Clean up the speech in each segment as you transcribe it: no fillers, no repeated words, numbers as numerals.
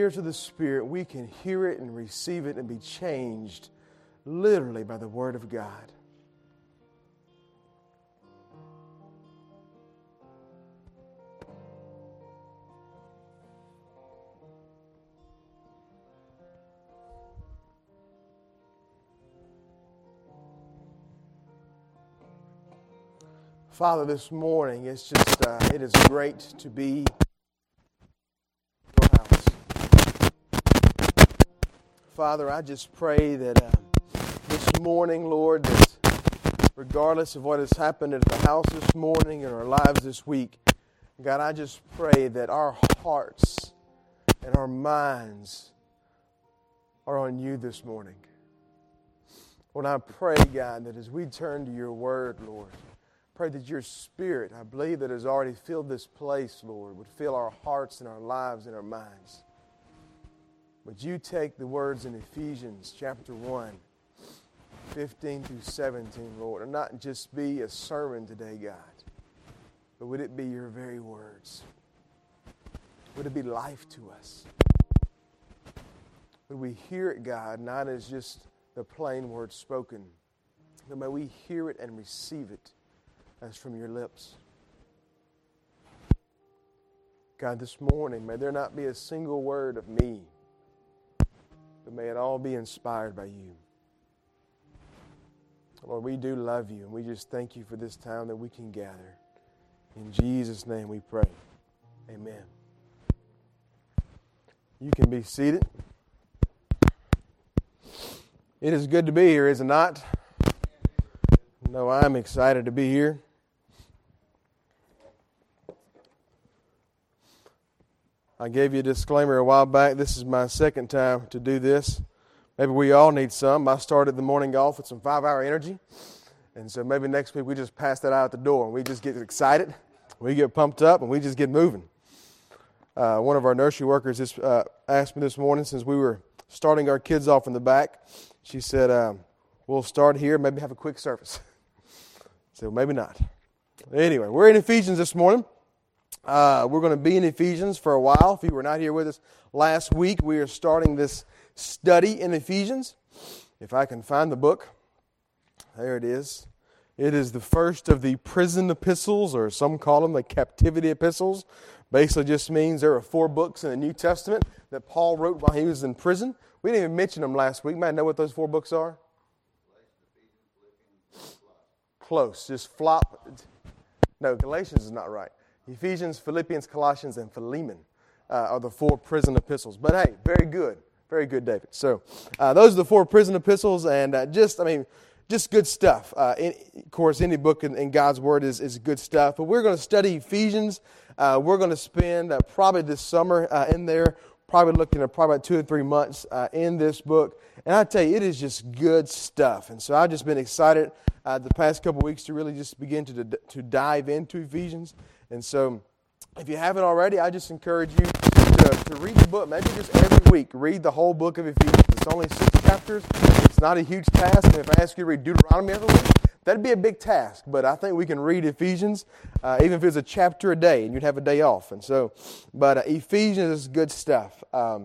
ears of the Spirit, we can hear it and receive it and be changed literally by the Word of God. Father, this morning, it is great to be in your house. Father, I just pray that this morning, Lord, that regardless of what has happened at the house this morning and our lives this week, God, I just pray that our hearts and our minds are on you this morning. Lord, I pray, God, that as we turn to your word, Lord, pray that your Spirit, I believe that has already filled this place, Lord, would fill our hearts and our lives and our minds. Would you take the words in Ephesians chapter 1, 15 through 17, Lord, and not just be a sermon today, God, but would it be your very words? Would it be life to us? Would we hear it, God, not as just the plain word spoken, but may we hear it and receive it as from your lips. God, this morning, may there not be a single word of me, but may it all be inspired by you. Lord, we do love you, and we just thank you for this time that we can gather. In Jesus' name we pray. Amen. You can be seated. It is good to be here, is it not? No, I'm excited to be here. I gave you a disclaimer a while back. This is my second time to do this. Maybe we all need some. I started the morning off with some 5-hour energy. And so maybe next week we just pass that out the door and we just get excited. We get pumped up and we just get moving. One of our nursery workers just asked me this morning, since we were starting our kids off in the back, she said, we'll start here, maybe have a quick service. So maybe not. Anyway, we're in Ephesians this morning. We're going to be in Ephesians for a while. If you were not here with us last week, we are starting this study in Ephesians. If I can find the book. There it is. It is the first of the prison epistles, or some call them the captivity epistles. Basically just means there are 4 books in the New Testament that Paul wrote while he was in prison. We didn't even mention them last week. You might know what those 4 books are? Close. Just flop. No, Galatians is not right. Ephesians, Philippians, Colossians, and Philemon are the 4 prison epistles. But hey, very good. Very good, David. So those are the 4 prison epistles, and just good stuff. Of course, any book in God's Word is good stuff. But we're going to study Ephesians. We're going to spend probably this summer in there, probably looking at probably about 2 or 3 months in this book. And I tell you, it is just good stuff. And so I've just been excited the past couple weeks to really just begin to dive into Ephesians. And so if you haven't already, I just encourage you to read the book. Maybe just every week, read the whole book of Ephesians. It's only 6 chapters. It's not a huge task. And if I ask you to read Deuteronomy every week, that'd be a big task. But I think we can read Ephesians, even if it's a chapter a day, and you'd have a day off. And so, but Ephesians is good stuff.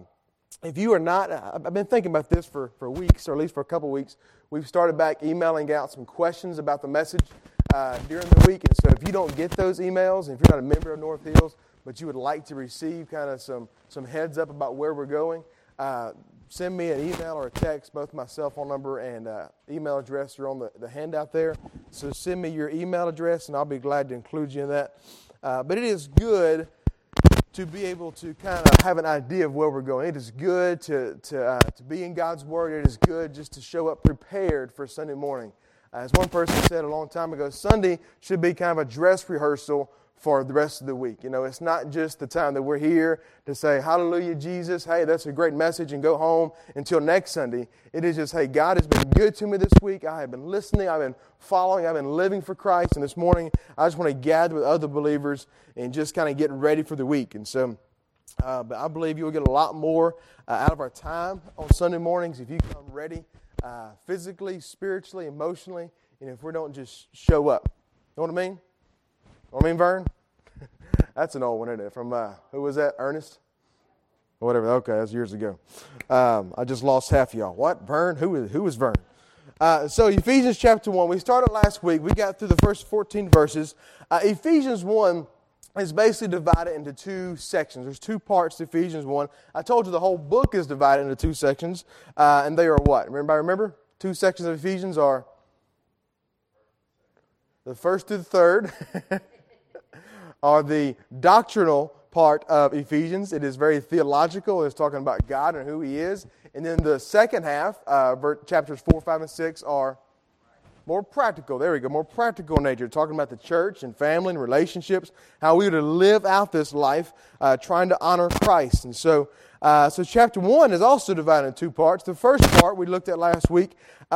If you are not, I've been thinking about this for weeks, or at least for a couple weeks. We've started back emailing out some questions about the message during the week. And so if you don't get those emails, and if you're not a member of North Hills, but you would like to receive kind of some heads up about where we're going, send me an email or a text. Both my cell phone number and email address are on the handout there. So send me your email address, and I'll be glad to include you in that. But it is good to be able to kind of have an idea of where we're going. It is good to be in God's Word. It is good just to show up prepared for Sunday morning. As one person said a long time ago, Sunday should be kind of a dress rehearsal for the rest of the week. You know, it's not just the time that we're here to say, hallelujah, Jesus, hey, that's a great message, and go home until next Sunday. It is just, hey, God has been good to me this week. I have been listening. I've been following. I've been living for Christ. And this morning, I just want to gather with other believers and just kind of get ready for the week. And so, but I believe you'll get a lot more out of our time on Sunday mornings if you come ready physically, spiritually, emotionally, and if we don't just show up. You know what I mean? Vern? That's an old one, isn't it? From, who was that? Ernest? or whatever. Okay, that was years ago. I just lost half of y'all. What? Vern? Who is Vern? So Ephesians chapter 1, we started last week. We got through the first 14 verses. Ephesians 1 is basically divided into two sections. There's two parts to Ephesians 1. I told you the whole book is divided into two sections, and they are what? Remember? Two sections of Ephesians are the first to the third are the doctrinal part of Ephesians. It is very theological. It's talking about God and who He is. And then the second half, chapters 4, 5, and 6 are more practical. There we go. More practical in nature. Talking about the church and family and relationships, how we are to live out this life, trying to honor Christ. And so chapter 1 is also divided in two parts. The first part we looked at last week,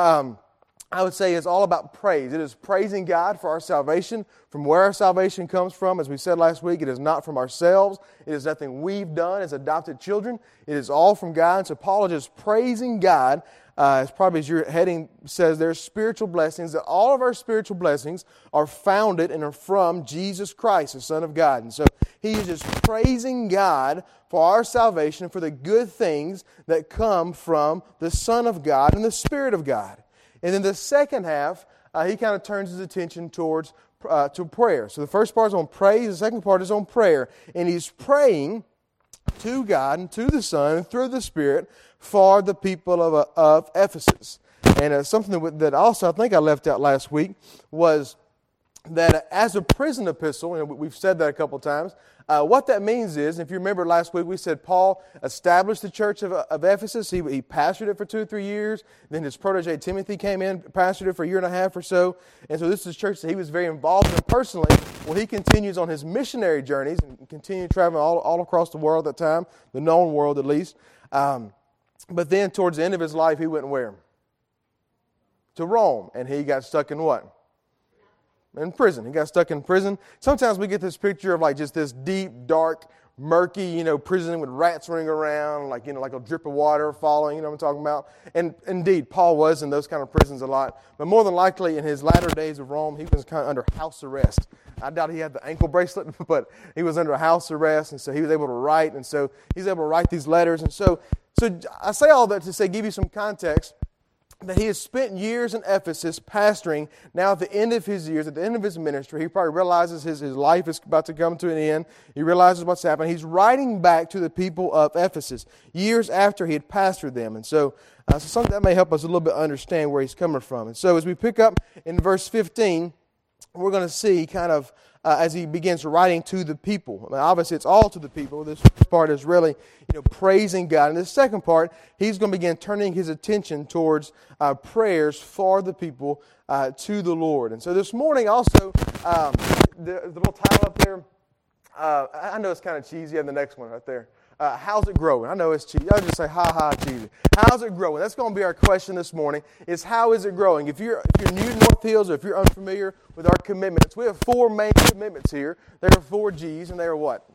I would say, is all about praise. It is praising God for our salvation, from where our salvation comes from. As we said last week, it is not from ourselves. It is nothing we've done as adopted children. It is all from God. And so Paul is just praising God, as probably as your heading says, there's spiritual blessings, that all of our spiritual blessings are founded and are from Jesus Christ, the Son of God. And so he is just praising God for our salvation, for the good things that come from the Son of God and the Spirit of God. And then the second half, he kind of turns his attention towards to prayer. So the first part is on praise. The second part is on prayer. And he's praying to God and to the Son and through the Spirit for the people of Ephesus. And something that also I think I left out last week was that as a prison epistle, and we've said that a couple times, what that means is, if you remember last week, we said Paul established the church of Ephesus. He pastored it for 2 or 3 years. Then his protege Timothy came in, pastored it for 1.5 years or so. And so this is a church that he was very involved in personally. Well, he continues on his missionary journeys and continued traveling all across the world at that time, the known world at least. But then towards the end of his life, he went where? To Rome. And he got stuck in what? In prison. He got stuck in prison. Sometimes we get this picture of like just this deep, dark, murky, prison with rats running around, like a drip of water falling, what I'm talking about. And indeed, Paul was in those kind of prisons a lot. But more than likely, in his latter days of Rome, he was kind of under house arrest. I doubt he had the ankle bracelet, but he was under house arrest, and so he was able to write, and so he's able to write these letters. And so I say all that to give you some context, that he has spent years in Ephesus pastoring. Now at the end of his years, at the end of his ministry, he probably realizes his life is about to come to an end. He realizes what's happening. He's writing back to the people of Ephesus years after he had pastored them. And so something that may help us a little bit understand where he's coming from. And so as we pick up in verse 15, we're going to see kind of as he begins writing to the people. I mean, obviously, it's all to the people. This first part is really, praising God. And the second part, he's going to begin turning his attention towards prayers for the people to the Lord. And so this morning also, the little title up there, I know it's kind of cheesy. And the next one right there. How's it growing? I know it's cheesy. I'll just say, cheesy. How's it growing? That's going to be our question this morning, is how is it growing? If you're new to North Hills, or if you're unfamiliar with our commitments, we have 4 main commitments here. There are 4 G's, and they are what?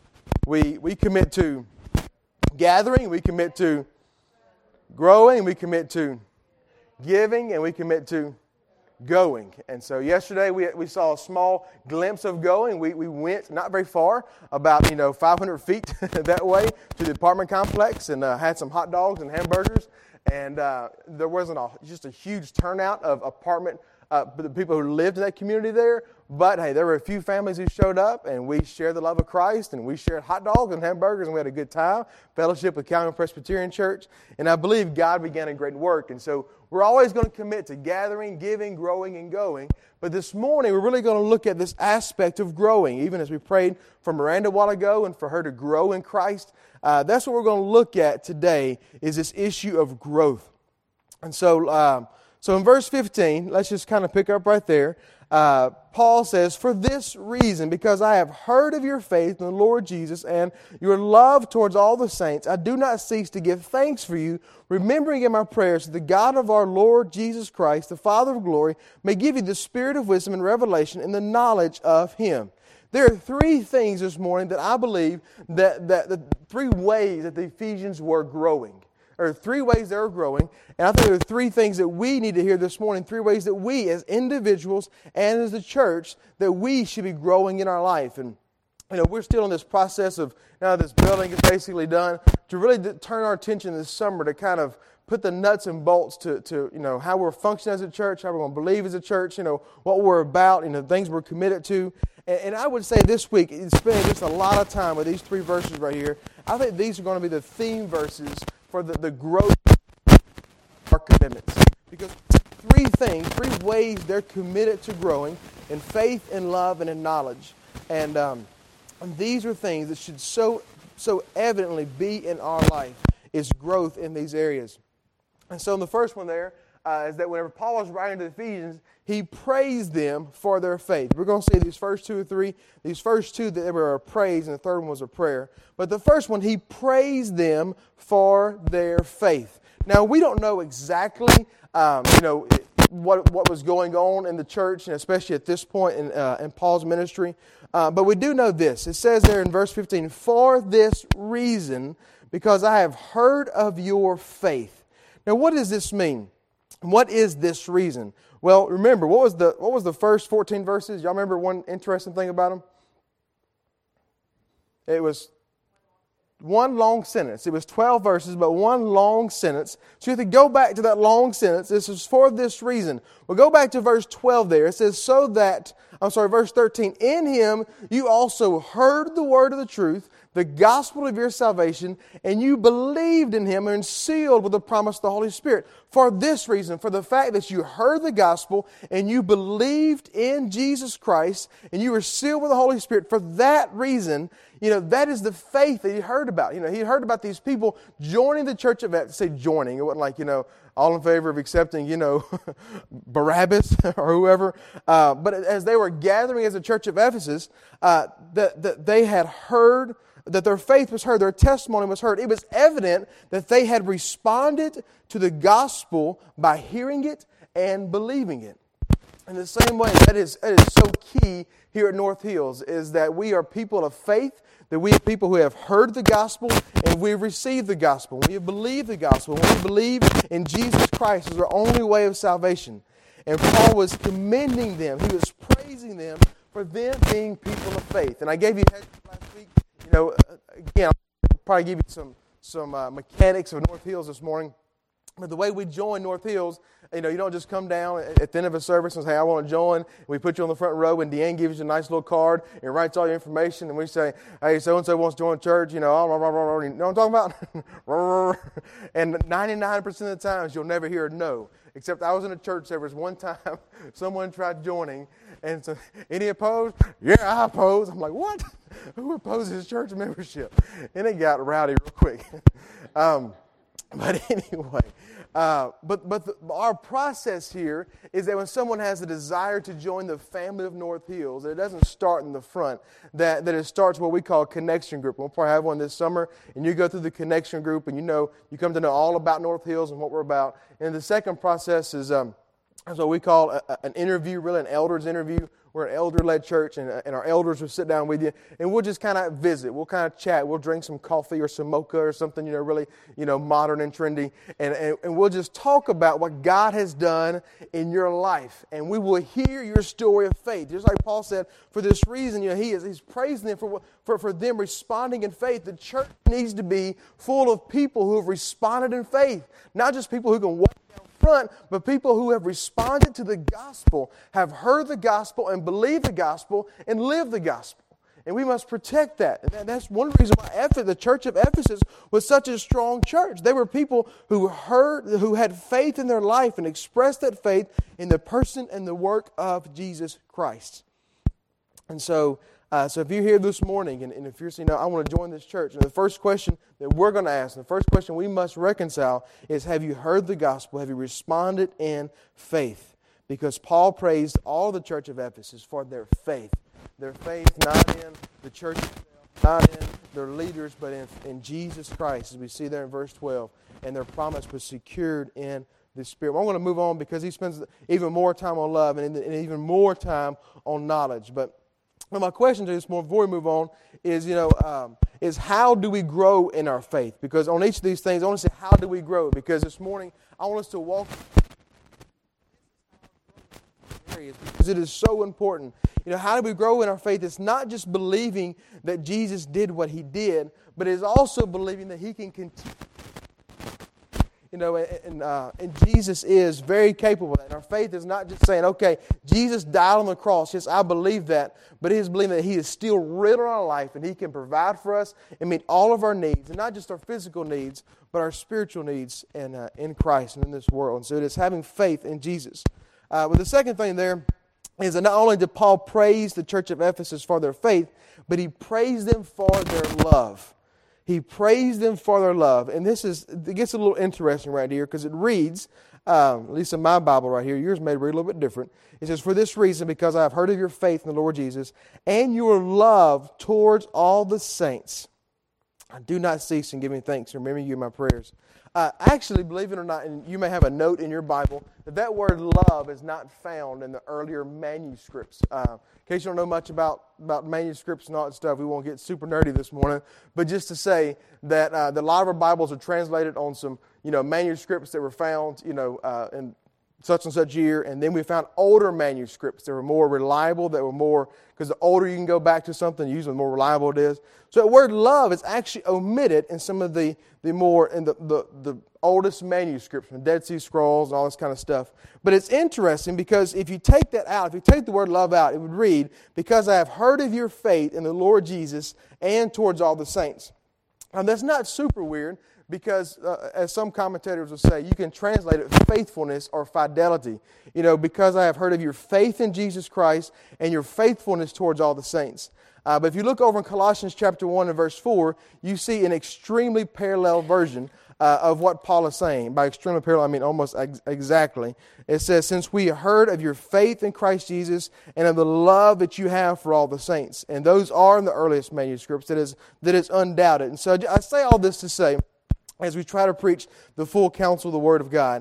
We commit to gathering, we commit to growing, we commit to giving, and we commit to going. And so yesterday we saw a small glimpse of going. We went not very far, about 500 feet that way to the apartment complex, and had some hot dogs and hamburgers. And there wasn't just a huge turnout of apartment the people who lived in that community there. But hey, there were a few families who showed up, and we shared the love of Christ, and we shared hot dogs and hamburgers, and we had a good time. Fellowship with Calvary Presbyterian Church, and I believe God began a great work. And so we're always going to commit to gathering, giving, growing, and going. But this morning, we're really going to look at this aspect of growing, even as we prayed for Miranda a while ago and for her to grow in Christ. That's what we're going to look at today, is this issue of growth. And so in verse 15, let's just kind of pick up right there. Paul says, "For this reason, because I have heard of your faith in the Lord Jesus and your love towards all the saints, I do not cease to give thanks for you, remembering in my prayers that the God of our Lord Jesus Christ, the Father of glory, may give you the spirit of wisdom and revelation in the knowledge of Him." There are 3 things this morning that I believe that the 3 ways that the Ephesians were growing. There are 3 ways they're growing, and I think there are 3 things that we need to hear this morning, 3 ways that we as individuals and as the church, that we should be growing in our life. And we're still in this process of, now this building is basically done, to really turn our attention this summer to kind of put the nuts and bolts to how we're functioning as a church, how we're going to believe as a church, what we're about, things we're committed to. And I would say this week, spending just a lot of time with these 3 verses right here, I think these are going to be the theme verses for the growth of our commitments. Because 3 ways they're committed to growing in faith, in love, and in knowledge. And these are things that should so evidently be in our life, is growth in these areas. And so the first one there is that whenever Paul was writing to the Ephesians, he praised them for their faith. We're going to see these first 2 or 3. These first 2 that were a praise, and the third one was a prayer. But the first one, he praised them for their faith. Now, we don't know exactly, what was going on in the church, and especially at this point in Paul's ministry. But we do know this. It says there in verse 15, "For this reason, because I have heard of your faith." Now, what does this mean? What is this reason? Well, remember, what was the first 14 verses? Y'all remember one interesting thing about them? It was one long sentence. It was 12 verses, but one long sentence. So you have to go back to that long sentence. This is for this reason. We'll go back to verse 12 there. It says, verse 13, "In him you also heard the word of the truth, the gospel of your salvation, and you believed in him and sealed with the promise of the Holy Spirit." For this reason, for the fact that you heard the gospel and you believed in Jesus Christ and you were sealed with the Holy Spirit, for that reason, that is the faith that he heard about. He heard about these people joining the church of Ephesus. Say joining. It wasn't like, all in favor of accepting, Barabbas or whoever. But as they were gathering as a church of Ephesus, that they had heard, that their faith was heard, their testimony was heard. It was evident that they had responded to the gospel by hearing it and believing it. In the same way, that is so key here at North Hills, is that we are people of faith, that we are people who have heard the gospel and we have received the gospel. We have believed the gospel. We believe in Jesus Christ as our only way of salvation. And Paul was commending them. He was praising them for them being people of faith. And I gave you a heads up last week. Again, I'll probably give you some mechanics of North Hills this morning. But the way we join North Hills, you don't just come down at the end of a service and say, "I want to join." We put you on the front row, and Deanne gives you a nice little card and writes all your information. And we say, "Hey, so-and-so wants to join church." You know what I'm talking about? And 99% of the times, you'll never hear a no. Except I was in a church service one time, someone tried joining, and so, "Any opposed?" "Yeah, I oppose." I'm like, "What? Who opposes church membership?" And it got rowdy real quick. But anyway, our process here is that when someone has a desire to join the family of North Hills, it doesn't start in the front. That it starts what we call a connection group. We'll probably have one this summer, and you go through the connection group, and you come to know all about North Hills and what we're about. And the second process is what we call an interview, really an elders interview. We're an elder-led church, and our elders will sit down with you, and we'll just kind of visit. We'll kind of chat. We'll drink some coffee or some mocha or something, really, modern and trendy, and we'll just talk about what God has done in your life, and we will hear your story of faith. Just like Paul said, for this reason, he's praising them for them responding in faith. The church needs to be full of people who have responded in faith, not just people who can walk down front, but people who have responded to the gospel, have heard the gospel and believed the gospel and lived the gospel. And we must protect that. And that's one reason why the church of Ephesus was such a strong church. They were people who had faith in their life and expressed that faith in the person and the work of Jesus Christ. And so if you're here this morning and if you're saying, "I want to join this church," and the first question that we're going to ask, the first question we must reconcile is, have you heard the gospel? Have you responded in faith? Because Paul praised all the church of Ephesus for their faith. Their faith not in the church itself, not in their leaders, but in Jesus Christ, as we see there in verse 12. And their promise was secured in the Spirit. Well, I'm going to move on because he spends even more time on love and even more time on knowledge. But my question to you this morning, before we move on, is how do we grow in our faith? Because on each of these things, I want to say, how do we grow? Because this morning, I want us to walk areas. Because because it is so important. How do we grow in our faith? It's not just believing that Jesus did what He did, but it's also believing that He can continue. And Jesus is very capable of that. And our faith is not just saying, okay, Jesus died on the cross. Yes, I believe that. But it is believing that He is still real in our life and He can provide for us and meet all of our needs. And not just our physical needs, but our spiritual needs in Christ and in this world. And so it is having faith in Jesus. But the second thing there is that not only did Paul praise the church of Ephesus for their faith, but he praised them for their love. He praised them for their love. And it gets a little interesting right here because it reads, at least in my Bible right here, yours may read a little bit different. It says, "For this reason, because I have heard of your faith in the Lord Jesus and your love towards all the saints, I do not cease in giving thanks, remembering you in my prayers." Actually, believe it or not, and you may have a note in your Bible, that word love is not found in the earlier manuscripts. In case you don't know much about manuscripts and all that stuff, we won't get super nerdy this morning. But just to say that a lot of our Bibles are translated on some manuscripts that were found in such and such year, and then we found older manuscripts that were more reliable, that were more, because the older you can go back to something, usually the more reliable it is. So the word love is actually omitted in some of the oldest manuscripts, from Dead Sea Scrolls and all this kind of stuff. But it's interesting because if you take that out, if you take the word love out, it would read, "Because I have heard of your faith in the Lord Jesus and towards all the saints." Now that's not super weird, because as some commentators will say, you can translate it faithfulness or fidelity. Because I have heard of your faith in Jesus Christ and your faithfulness towards all the saints. But if you look over in Colossians chapter 1 and verse 4, you see an extremely parallel version of what Paul is saying. By extremely parallel, I mean almost exactly. It says, "Since we heard of your faith in Christ Jesus and of the love that you have for all the saints." And those are in the earliest manuscripts. That is undoubted. And so I say all this to say, as we try to preach the full counsel of the Word of God,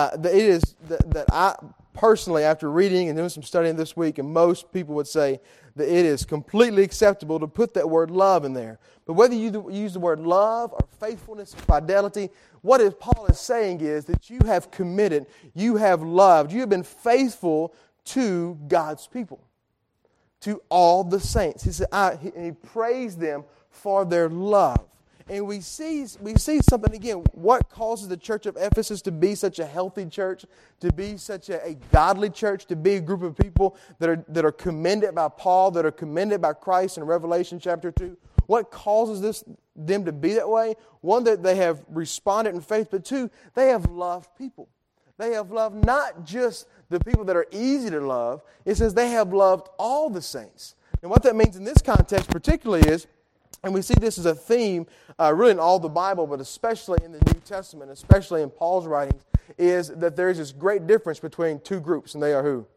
that I personally, after reading and doing some studying this week, and most people would say that it is completely acceptable to put that word love in there. But whether you use the word love or faithfulness or fidelity, what Paul is saying is that you have committed, you have loved, you have been faithful to God's people, to all the saints. He said, he praised them for their love. And we see something again. What causes the church of Ephesus to be such a healthy church, to be such a godly church, to be a group of people that are commended by Paul, that are commended by Christ in Revelation chapter 2? What causes them to be that way? One, that they have responded in faith, but two, they have loved people. They have loved not just the people that are easy to love. It says they have loved all the saints. And what that means in this context particularly is, and we see this as a theme really in all the Bible, but especially in the New Testament, especially in Paul's writings, is that there is this great difference between two groups, and they are who?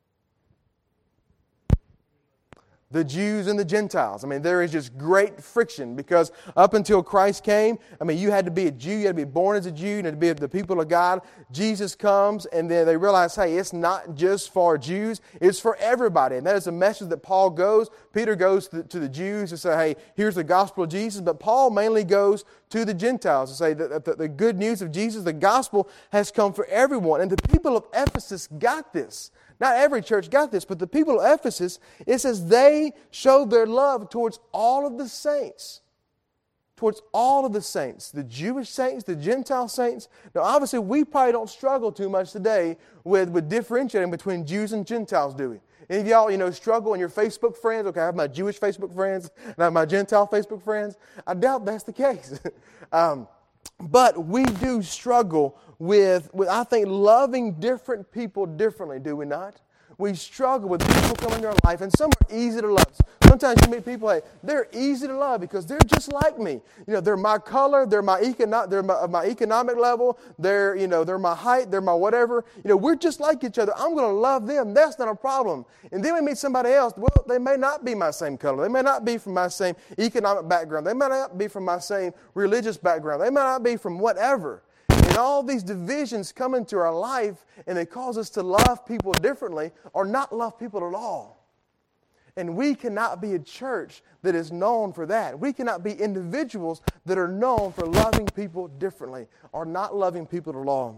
The Jews and the Gentiles. I mean, there is just great friction because up until Christ came, I mean, you had to be a Jew, you had to be born as a Jew, you had to be the people of God. Jesus comes, and then they realize, hey, it's not just for Jews, it's for everybody. And that is a message that Peter goes to the Jews to say, hey, here's the gospel of Jesus. But Paul mainly goes to the Gentiles to say that the good news of Jesus, the gospel, has come for everyone. And the people of Ephesus got this. Not every church got this, but the people of Ephesus, it says they showed their love towards all of the saints. Towards all of the saints. The Jewish saints, the Gentile saints. Now, obviously, we probably don't struggle too much today with differentiating between Jews and Gentiles, do we? Any of y'all, struggle in your Facebook friends? Okay, I have my Jewish Facebook friends, and I have my Gentile Facebook friends. I doubt that's the case. But we do struggle with, I think, loving different people differently, do we not? We struggle with people coming into our life, and some are easy to love. Sometimes you meet people, hey, they're easy to love because they're just like me. They're my color, they're my economic level, they're my height, they're my whatever. We're just like each other. I'm going to love them. That's not a problem. And then we meet somebody else. Well, they may not be my same color. They may not be from my same economic background. They may not be from my same religious background. They may not be from whatever. And all these divisions come into our life, and they cause us to love people differently or not love people at all. And we cannot be a church that is known for that. We cannot be individuals that are known for loving people differently or not loving people at all.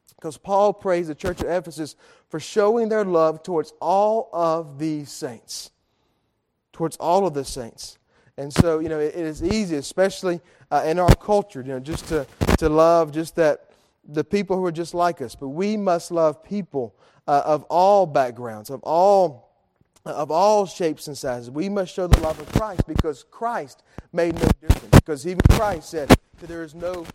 Because Paul praised the church of Ephesus for showing their love towards all of these saints. Towards all of the saints. And so, it is easy, especially in our culture, just to love just the people who are just like us. But we must love people of all backgrounds, of all shapes and sizes. We must show the love of Christ because Christ made no difference. Because even Christ said that there is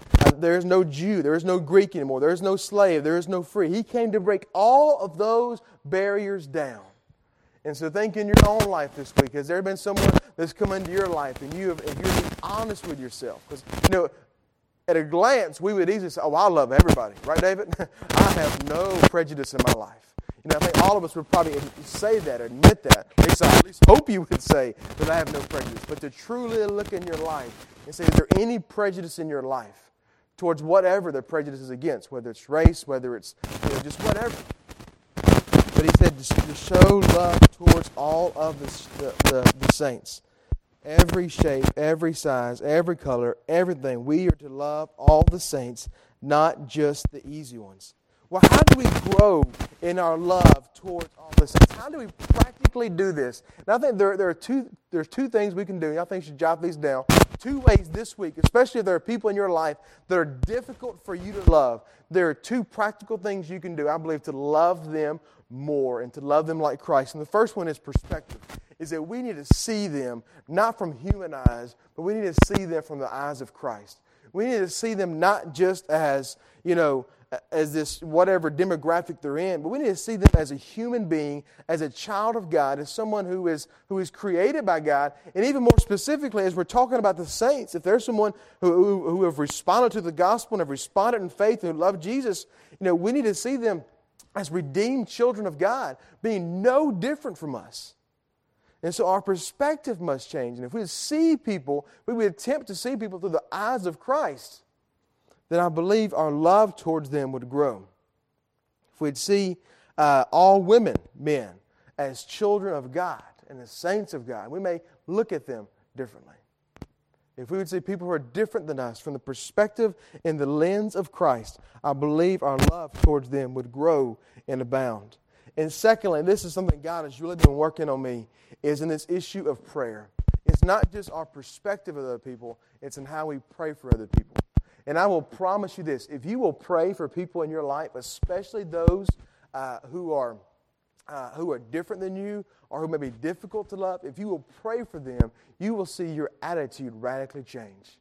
no Jew, there is no Greek anymore, there is no slave, there is no free. He came to break all of those barriers down. And so think in your own life this week, has there been someone that's come into your life and you're being honest with yourself? Because, at a glance, we would easily say, I love everybody. Right, David? I have no prejudice in my life. I think all of us would probably say that, admit that. At least hope you would say that I have no prejudice. But to truly look in your life and say, is there any prejudice in your life towards whatever the prejudice is against, whether it's race, whether it's just whatever. But he said to show love towards all of the saints. Every shape, every size, every color, everything. We are to love all the saints, not just the easy ones. Well, how do we grow in our love towards all the saints? How do we practically do this? And I think there's two things we can do. And I think you should jot these down. 2 ways this week, especially if there are people in your life that are difficult for you to love. There are 2 practical things you can do, I believe, to love them more and to love them like Christ. And the first one is perspective. Is that we need to see them not from human eyes, but we need to see them from the eyes of Christ. We need to see them not just as, as this whatever demographic they're in, but we need to see them as a human being, as a child of God, as someone who is created by God, and even more specifically, as we're talking about the saints, if there's someone who have responded to the gospel and have responded in faith and who love Jesus, we need to see them as redeemed children of God, being no different from us. And so our perspective must change. And if we see people, we would attempt to see people through the eyes of Christ, then I believe our love towards them would grow. If we'd see all men, as children of God and as saints of God, we may look at them differently. If we would see people who are different than us from the perspective and the lens of Christ, I believe our love towards them would grow and abound. And secondly, and this is something God has really been working on me, is in this issue of prayer. It's not just our perspective of other people, it's in how we pray for other people. And I will promise you this, if you will pray for people in your life, especially those who are different than you or who may be difficult to love, if you will pray for them, you will see your attitude radically change.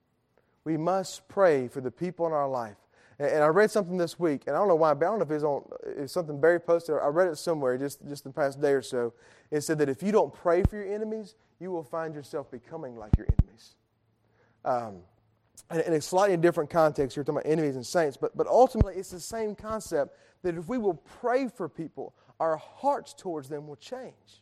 We must pray for the people in our life. And I read something this week, and I don't know why, but I don't know if it's something Barry posted. I read it somewhere just the past day or so. It said that if you don't pray for your enemies, you will find yourself becoming like your enemies. And in a slightly different context, you're talking about enemies and saints, but ultimately it's the same concept that if we will pray for people, our hearts towards them will change.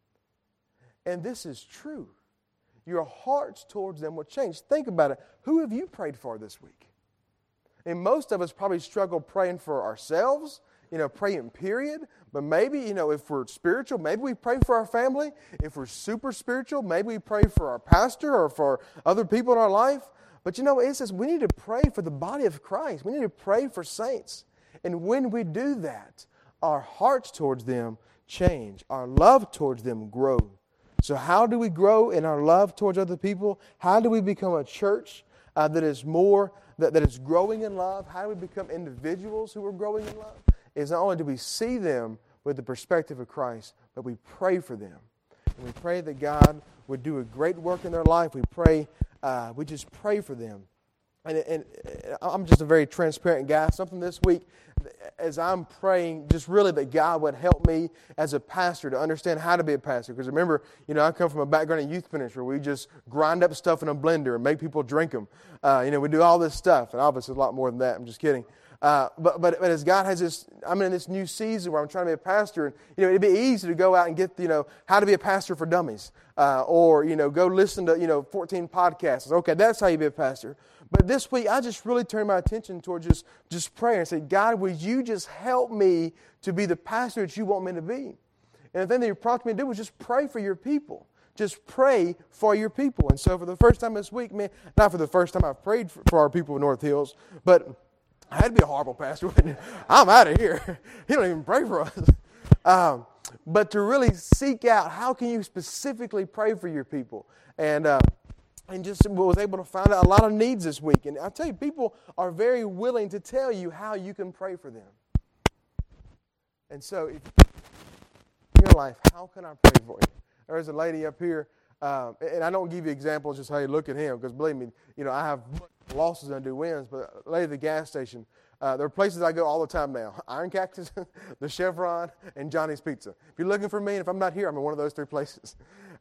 And this is true. Your hearts towards them will change. Think about it. Who have you prayed for this week? And most of us probably struggle praying for ourselves, praying period. But maybe, if we're spiritual, maybe we pray for our family. If we're super spiritual, maybe we pray for our pastor or for other people in our life. But it says we need to pray for the body of Christ. We need to pray for saints. And when we do that, our hearts towards them change. Our love towards them grow. So how do we grow in our love towards other people? How do we become a church that is growing in love? How do we become individuals who are growing in love? Is not only do we see them with the perspective of Christ, but we pray for them. And we pray that God would do a great work in their life. We just pray for them. And I'm just a very transparent guy. Something this week, as I'm praying, just really that God would help me as a pastor to understand how to be a pastor. Because remember, I come from a background in youth ministry where we just grind up stuff in a blender and make people drink them. We do all this stuff. And obviously a lot more than that. I'm just kidding. But as God has this, I'm in this new season where I'm trying to be a pastor. And, it'd be easy to go out and get, how to be a pastor for dummies. Or go listen to, 14 podcasts. Okay, that's how you be a pastor. But this week, I just really turned my attention toward just prayer and said, God, would you just help me to be the pastor that you want me to be? And the thing that you prompted me to do was just pray for your people. Just pray for your people. And so for the first time this week, not for the first time I've prayed for our people in North Hills, but I had to be a horrible pastor, wouldn't it? I'm out of here. He don't even pray for us. But to really seek out, how can you specifically pray for your people? And just was able to find out a lot of needs this week. And I'll tell you, people are very willing to tell you how you can pray for them. And so, if in your life, how can I pray for you? There's a lady up here, and I don't give you examples just how you look at him, because believe me, I have losses and I do wins, but a lady at the gas station, there are places I go all the time now. Iron Cactus, the Chevron, and Johnny's Pizza. If you're looking for me, and if I'm not here, I'm in one of those three places.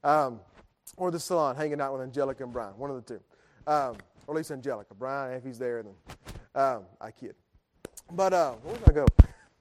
Or the salon, hanging out with Angelica and Brian, one of the two. Or at least Angelica. Brian, if he's there, then I kid. But where did I go?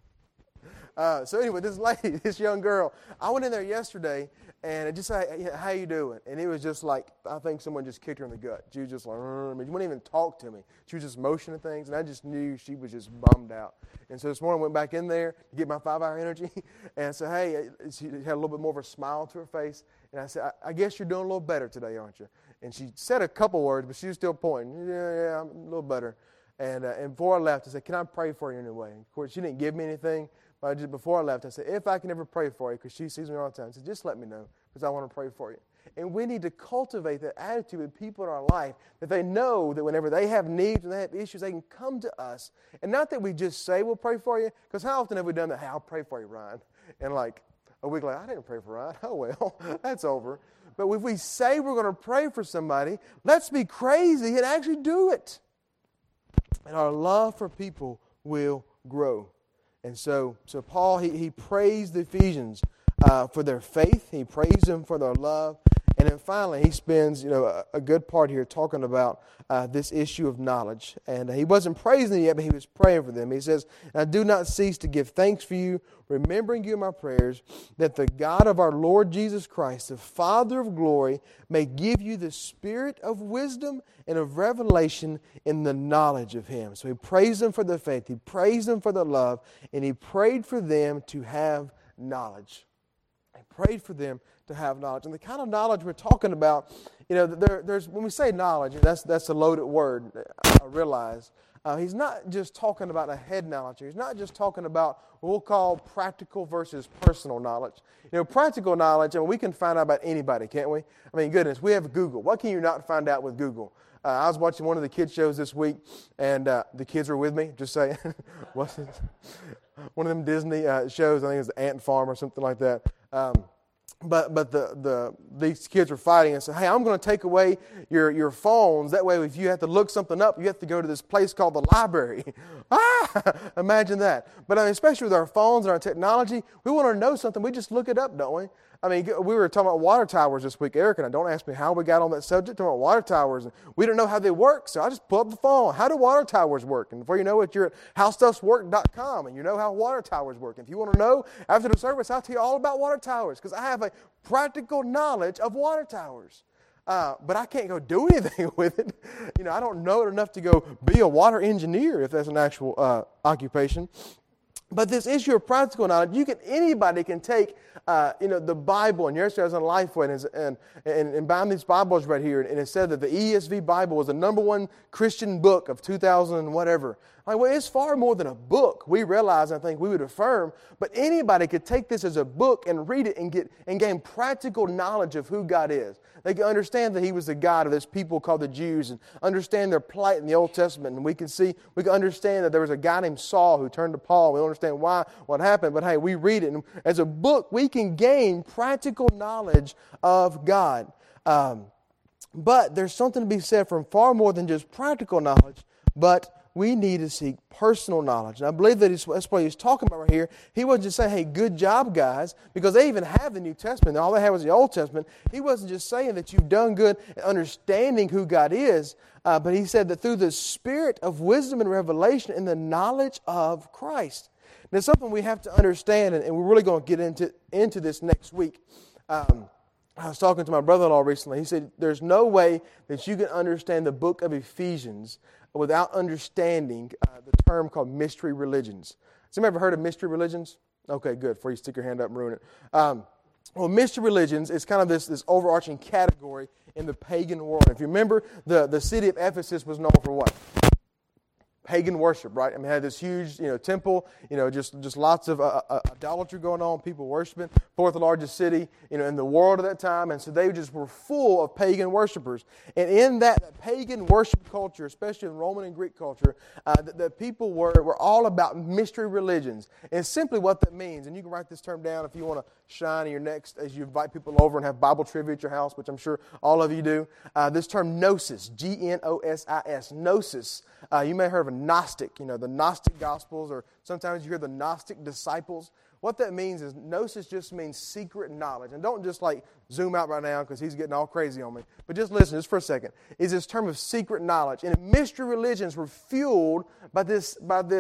So anyway, this lady, this young girl, I went in there yesterday, and it just said, how you doing? And it was just like, I think someone just kicked her in the gut. She was just like, she wouldn't even talk to me. She was just motioning things, and I just knew she was just bummed out. And so this morning I went back in there to get my 5-hour energy, and said, hey, she had a little bit more of a smile to her face. And I said, I guess you're doing a little better today, aren't you? And she said a couple words, but she was still pointing. Yeah, I'm a little better. And before I left, I said, can I pray for you in any way? Of course, she didn't give me anything. But just before I left, I said, if I can ever pray for you, because she sees me all the time, I said, just let me know, because I want to pray for you. And we need to cultivate that attitude with people in our life, that they know that whenever they have needs and they have issues, they can come to us. And not that we just say, we'll pray for you, because how often have we done that? Hey, I'll pray for you, Ryan. And like a week later, I didn't pray for Ryan. Oh, well, that's over. But if we say we're going to pray for somebody, let's be crazy and actually do it. And our love for people will grow. And so Paul, he praised the Ephesians for their faith. He praised them for their love. And then finally, he spends a good part here talking about this issue of knowledge. And he wasn't praising them yet, but he was praying for them. He says, I do not cease to give thanks for you, remembering you in my prayers, that the God of our Lord Jesus Christ, the Father of glory, may give you the spirit of wisdom and of revelation in the knowledge of Him. So he praised them for their faith. He praised them for their love. And he prayed for them to have knowledge. He prayed for them to have knowledge. And the kind of knowledge we're talking about, there's when we say knowledge, that's a loaded word, I realize. He's not just talking about a head knowledge. He's not just talking about what we'll call practical versus personal knowledge. Practical knowledge, we can find out about anybody, can't we? I mean, goodness, we have Google. What can you not find out with Google? I was watching one of the kids' shows this week, and the kids were with me, just saying. What's it? One of them Disney shows, I think it was the Ant Farm or something like that. But these kids were fighting and said, hey, I'm going to take away your phones. That way, if you have to look something up, you have to go to this place called the library. Imagine that. But especially with our phones and our technology, we want to know something. We just look it up, don't we? I mean, we were talking about water towers this week, Eric, and I don't ask me how we got on that subject, talking about water towers. And we don't know how they work, so I just pull up the phone. How do water towers work? And before you know it, you're at howstuffswork.com, and you know how water towers work. And if you want to know, after the service, I'll tell you all about water towers, because I have a practical knowledge of water towers. But I can't go do anything with it. I don't know it enough to go be a water engineer, if that's an actual occupation. But this issue of practical knowledge, anybody can take, the Bible, and yesterday I was on Lifeway, and buying these Bibles right here, and it said that the ESV Bible was the number one Christian book of 2000 and whatever. Well, it's far more than a book. We realize, I think we would affirm, but anybody could take this as a book and read it and gain practical knowledge of who God is. They can understand that He was the God of this people called the Jews, and understand their plight in the Old Testament. And we can understand that there was a guy named Saul who turned to Paul. We don't understand what happened, but hey, we read it. And as a book, we can gain practical knowledge of God. But there's something to be said from far more than just practical knowledge, but we need to seek personal knowledge. And I believe that's what he's talking about right here. He wasn't just saying, hey, good job, guys, because they even have the New Testament. All they had was the Old Testament. He wasn't just saying that you've done good at understanding who God is, but he said that through the spirit of wisdom and revelation in the knowledge of Christ. Now, something we have to understand, and we're really going to get into this next week. I was talking to my brother-in-law recently. He said, there's no way that you can understand the book of Ephesians without understanding the term called mystery religions. Has anybody ever heard of mystery religions? Okay, good. Before you stick your hand up and ruin it. Well, mystery religions is kind of this overarching category in the pagan world. If you remember, the city of Ephesus was known for what? pagan worship, right? I mean, it had this huge, temple, just lots of idolatry going on, people worshiping, fourth largest city, in the world at that time. And so they just were full of pagan worshipers. And in that pagan worship culture, especially in Roman and Greek culture, the people were all about mystery religions. And simply what that means, and you can write this term down if you want to shine in your next, as you invite people over and have Bible trivia at your house, which I'm sure all of you do. This term gnosis, Gnosis, gnosis. You may have heard of a Gnostic, the Gnostic Gospels, or sometimes you hear the Gnostic disciples. What that means is gnosis just means secret knowledge. And don't just zoom out right now because he's getting all crazy on me. But just listen just for a second. Is this term of secret knowledge. And mystery religions were fueled by this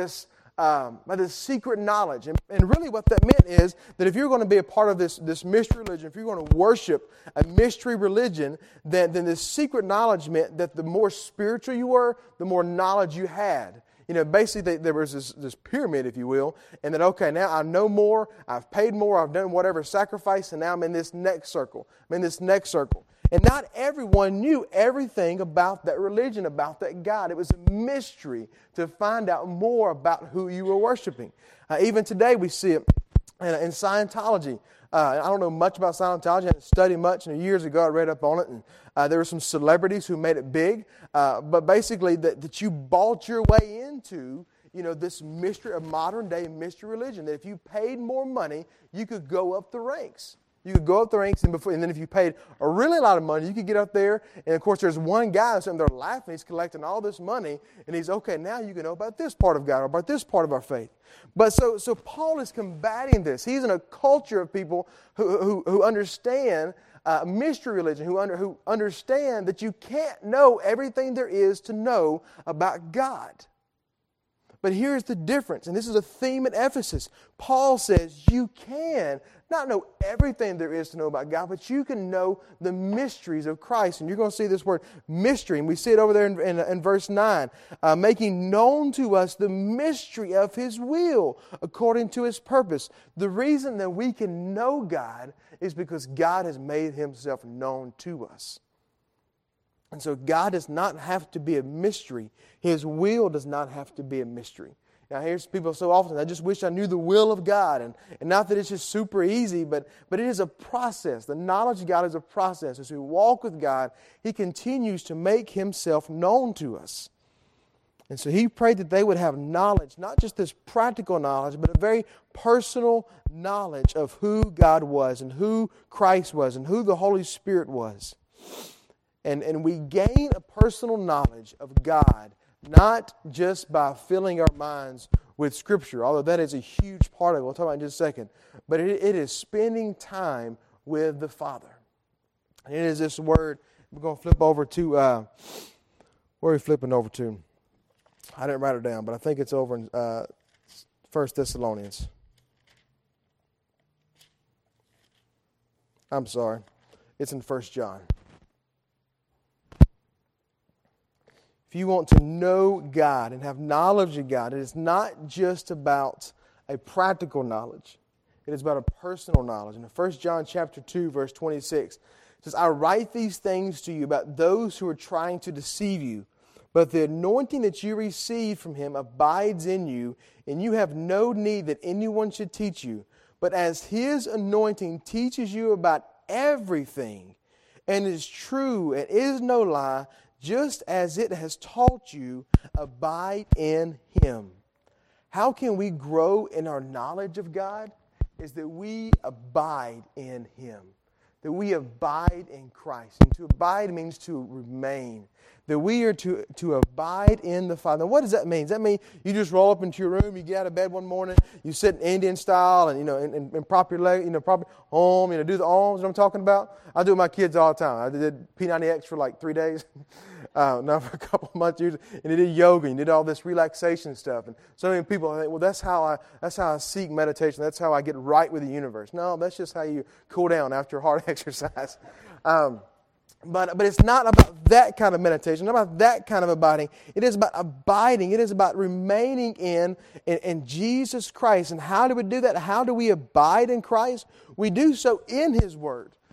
secret knowledge. And really what that meant is that if you're going to be a part of this mystery religion, if you're going to worship a mystery religion, then this secret knowledge meant that the more spiritual you were, the more knowledge you had. Basically there was this pyramid, if you will, and that, okay, now I know more, I've paid more, I've done whatever sacrifice, and now I'm in this next circle. And not everyone knew everything about that religion, about that God. It was a mystery to find out more about who you were worshiping. Even today we see it in Scientology. I don't know much about Scientology. I didn't study much. Years ago I read up on it, and there were some celebrities who made it big. But basically that you bought your way into this mystery, a modern-day mystery religion, that if you paid more money, you could go up the ranks. You could go up the ranks, and then if you paid a really lot of money, you could get up there. And, of course, there's one guy sitting there laughing. He's collecting all this money, and he's, okay, now you can know about this part of God or about this part of our faith. But so Paul is combating this. He's in a culture of people who understand mystery religion, who understand that you can't know everything there is to know about God. But here's the difference, and this is a theme at Ephesus. Paul says you can not know everything there is to know about God, but you can know the mysteries of Christ. And you're going to see this word mystery, and we see it over there in verse 9. Making known to us the mystery of His will according to His purpose. The reason that we can know God is because God has made Himself known to us. And so God does not have to be a mystery. His will does not have to be a mystery. Now, here's people so often, I just wish I knew the will of God. And not that it's just super easy, but it is a process. The knowledge of God is a process. As we walk with God, He continues to make Himself known to us. And so he prayed that they would have knowledge, not just this practical knowledge, but a very personal knowledge of who God was and who Christ was and who the Holy Spirit was. And we gain a personal knowledge of God, not just by filling our minds with Scripture, although that is a huge part of it. We'll talk about it in just a second. But it is spending time with the Father. And it is this word, we're going to flip over to, where are we flipping over to? I didn't write it down, but I think it's over in 1 Thessalonians. I'm sorry. It's in 1 John. If you want to know God and have knowledge of God, it is not just about a practical knowledge. It is about a personal knowledge. In 1 John chapter 2, verse 26, it says, I write these things to you about those who are trying to deceive you. But the anointing that you receive from Him abides in you, and you have no need that anyone should teach you. But as His anointing teaches you about everything, and is true and is no lie, just as it has taught you, abide in Him. How can we grow in our knowledge of God? Is that we abide in Him. That we abide in Christ. And to abide means to remain. That we are to abide in the Father. What does that mean? Does that mean you just roll up into your room, you get out of bed one morning, you sit Indian style and prop your leg, prop your arm, do the arms, you know what I'm talking about? I do it with my kids all the time. I did P90X for like 3 days. Now for a couple of months, and they did yoga and did all this relaxation stuff. And so many people think, well, that's how I seek meditation. That's how I get right with the universe. No, that's just how you cool down after a hard exercise. But it's not about that kind of meditation, not about that kind of abiding. It is about abiding. It is about remaining in Jesus Christ. And how do we do that? How do we abide in Christ? We do so in His Word.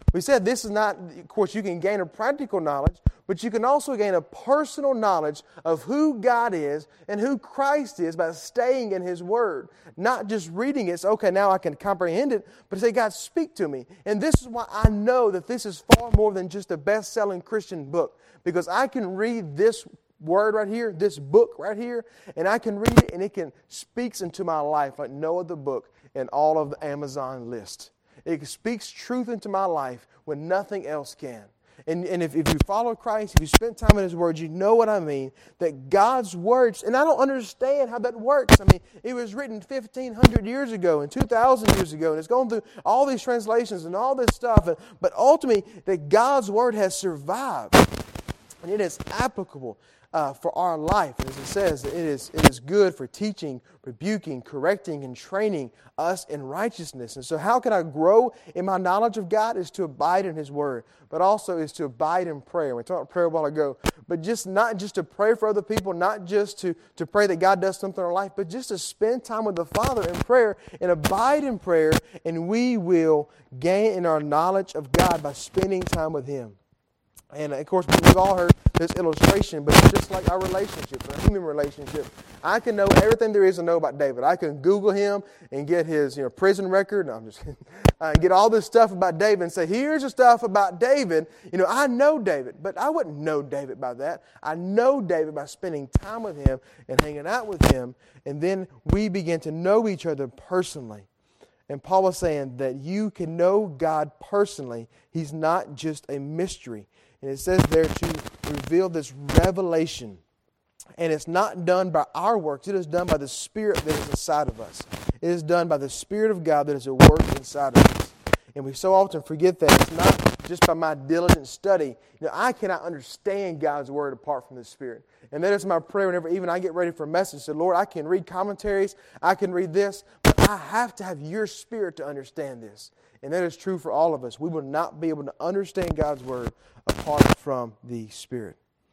We said this is not, of course, you can gain a practical knowledge, but you can also gain a personal knowledge of who God is and who Christ is by staying in His Word. Not just reading it, so, okay, now I can comprehend it, but say, God, speak to me. And this is why I know that this is far more than just a best-selling Christian book, because I can read this word right here, this book right here, and I can read it, and it speaks into my life like no other book in all of the Amazon list. It speaks truth into my life when nothing else can. And if you follow Christ, if you spend time in His Word, you know what I mean, that God's words, and I don't understand how that works. I mean, it was written 1,500 years ago and 2,000 years ago, and it's gone through all these translations and all this stuff. But ultimately, that God's Word has survived, and it is applicable for our life. As it says, it is good for teaching, rebuking, correcting, and training us in righteousness. And so how can I grow in my knowledge of God? Is to abide in His Word, but also is to abide in prayer. We talked about prayer a while ago, but not just to pray for other people, not just to pray that God does something in our life, but just to spend time with the Father in prayer and abide in prayer, and we will gain in our knowledge of God by spending time with Him. And of course, we've all heard this illustration, but it's just like our relationships, our human relationship. I can know everything there is to know about David. I can Google him and get his prison record. No, I'm just kidding. Get all this stuff about David and say, here's the stuff about David. I know David, but I wouldn't know David by that. I know David by spending time with him and hanging out with him, and then we begin to know each other personally. And Paul was saying that you can know God personally. He's not just a mystery. And it says there to reveal this revelation. And it's not done by our works. It is done by the Spirit that is inside of us. It is done by the Spirit of God that is at work inside of us. And we so often forget that. It's not just by my diligent study. I cannot understand God's Word apart from the Spirit. And that is my prayer whenever even I get ready for a message. So, Lord, I can read commentaries. I can read this. But I have to have your Spirit to understand this. And that is true for all of us. We will not be able to understand God's Word apart from the Spirit.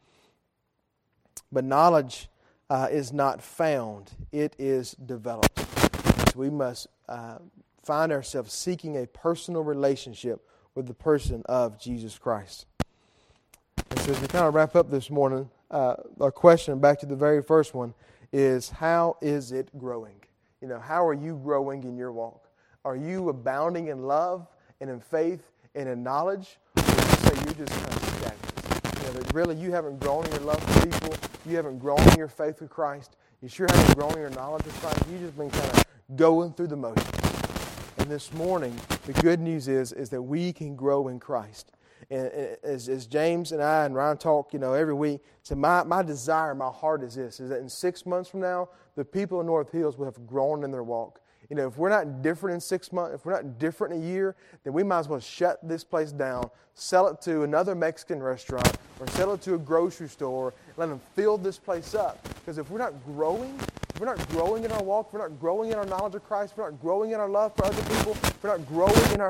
But knowledge is not found. It is developed. So we must find ourselves seeking a personal relationship with the person of Jesus Christ. And so as we kind of wrap up this morning, our question, back to the very first one, is how is it growing? How are you growing in your walk? Are you abounding in love and in faith and in knowledge? Or would you say you're just kind of stagnant? That really you haven't grown in your love for people. You haven't grown in your faith with Christ. You sure haven't grown in your knowledge of Christ. You've just been kind of going through the motions. And this morning, the good news is that we can grow in Christ. And as James and I and Ryan talk, every week, so my desire, my heart is this, is that in 6 months from now, the people in North Hills will have grown in their walk. If we're not different in 6 months, if we're not different in a year, then we might as well shut this place down, sell it to another Mexican restaurant, or sell it to a grocery store, let them fill this place up. Because if we're not growing in our walk, if we're not growing in our knowledge of Christ, if we're not growing in our love for other people, if we're not growing in our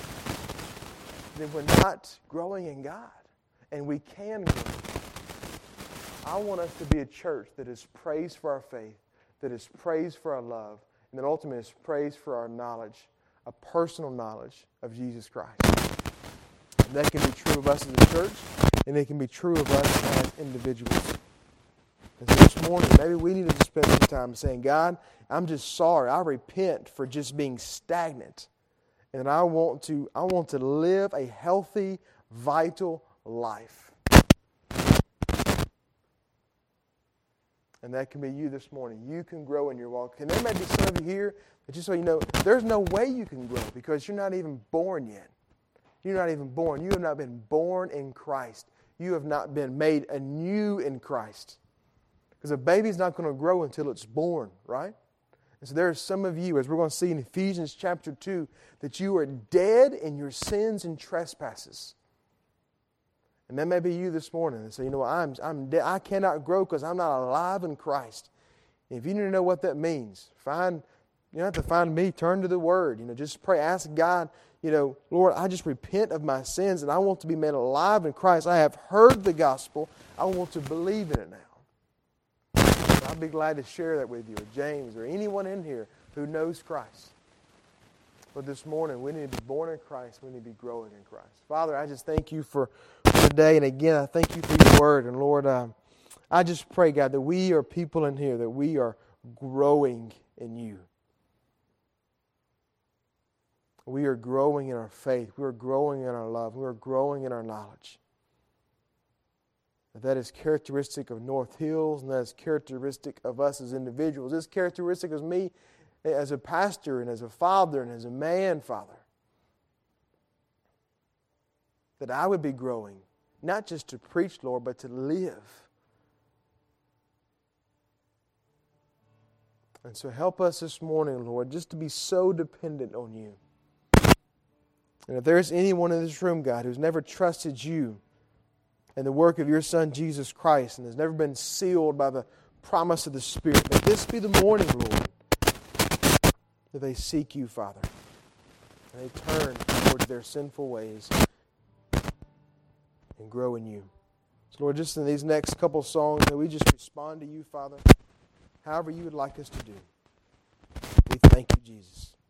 faith, then we're not growing in God. And we can grow. I want us to be a church that is praised for our faith, that is praised for our love, and then ultimately is praised for our knowledge, a personal knowledge of Jesus Christ. And that can be true of us as a church, and it can be true of us as individuals. And so this morning, maybe we need to spend some time saying, God, I'm just sorry. I repent for just being stagnant. And I want to live a healthy, vital life. And that can be you this morning. You can grow in your walk. And there may be some of you here that just so you know, there's no way you can grow because you're not even born yet. You're not even born. You have not been born in Christ. You have not been made anew in Christ. Because a baby's not going to grow until it's born, right? And so there are some of you, as we're going to see in Ephesians chapter 2, that you are dead in your sins and trespasses. And that may be you this morning. And say, I'm dead. I cannot grow because I'm not alive in Christ. And if you need to know what that means, you don't have to find me. Turn to the Word. Just pray. Ask God, Lord, I just repent of my sins and I want to be made alive in Christ. I have heard the gospel. I want to believe in it now. And I'll be glad to share that with you, or James, or anyone in here who knows Christ. But this morning, we need to be born in Christ. We need to be growing in Christ. Father, I just thank you for today. And again, I thank you for your word. And Lord, I just pray, God, that we are people in here, that we are growing in you. We are growing in our faith. We are growing in our love. We are growing in our knowledge. That is characteristic of North Hills, and that is characteristic of us as individuals. It's characteristic of me as a pastor and as a father and as a man, Father. That I would be growing, not just to preach, Lord, but to live. And so help us this morning, Lord, just to be so dependent on you. And if there's anyone in this room, God, who's never trusted you and the work of your Son, Jesus Christ, and has never been sealed by the promise of the Spirit, may this be the morning, Lord, that they seek you, Father. And they turn towards their sinful ways and grow in you. So, Lord, just in these next couple songs, may we just respond to you, Father, however you would like us to do. We thank you, Jesus.